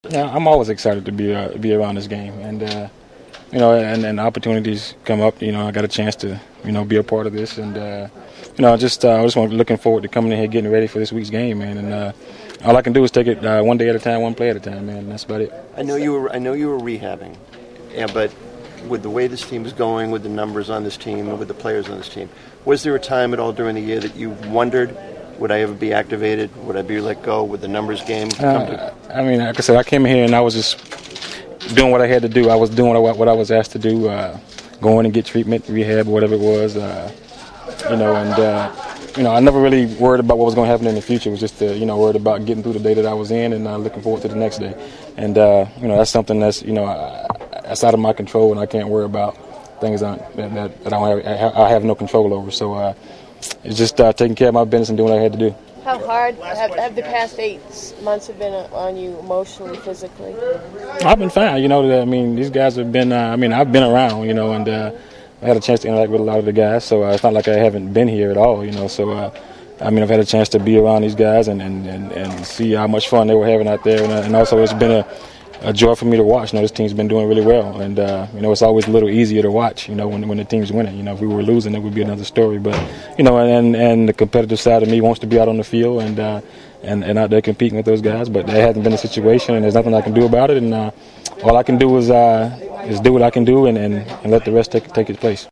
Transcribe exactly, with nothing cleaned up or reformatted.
Yeah, I'm always excited to be uh, be around this game, and uh, you know, and, and opportunities come up. You know, I got a chance to you know be a part of this, and uh, you know, just uh, I just want looking forward to coming in here, getting ready for this week's game, man. And uh, all I can do is take it uh, one day at a time, one play at a time, man. And that's about it. I know you were I know you were rehabbing, yeah, but with the way this team is going, with the numbers on this team, and with the players on this team, was there a time at all during the year that you wondered, would I ever be activated? Would I be let go? Would the numbers game come to? Uh, I mean, like I said, I came in here and I was just doing what I had to do. I was doing what, what I was asked to do, uh, going and get treatment, rehab, whatever it was. Uh, you know, and uh, you know, I never really worried about what was going to happen in the future. It was just, uh, you know, worried about getting through the day that I was in and uh, looking forward to the next day. And uh, you know, that's something that's you know I, that's out of my control, and I can't worry about things that that, that I don't have I have no control over. So uh, it's just uh, taking care of my business and doing what I had to do. How hard have, have the past eight months have been on you emotionally, physically? I've been fine. You know, I mean, these guys have been. Uh, I mean, I've been around. You know, and uh, I had a chance to interact with a lot of the guys. So uh, it's not like I haven't been here at all. You know, so uh, I mean, I've had a chance to be around these guys and and, and, and see how much fun they were having out there, and, uh, and also it's been a. a joy for me to watch. You know, this team's been doing really well, and uh, you know, it's always a little easier to watch. You know, when when the team's winning. You know, if we were losing, it would be another story. But you know, and and the competitive side of me wants to be out on the field and uh, and and out there competing with those guys. But that hasn't been the situation, and there's nothing I can do about it. And uh, all I can do is uh, is do what I can do, and, and, and let the rest take take its place.